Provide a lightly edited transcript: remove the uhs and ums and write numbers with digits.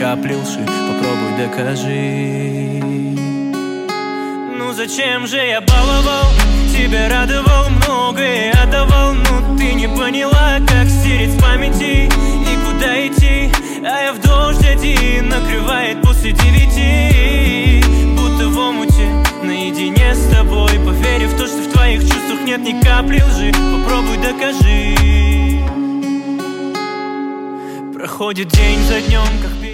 капли лжи. Попробуй докажи. Ну зачем же я баловал, тебя радовал, многое отдавал, но ты не поняла, как стереть с памяти и куда идти. А я в дождь один, накрывает после 9, будто в омуте, наедине с тобой, поверив в то, что в твоих чувствах нет ни капли лжи. Попробуй докажи. Проходит день за днем, как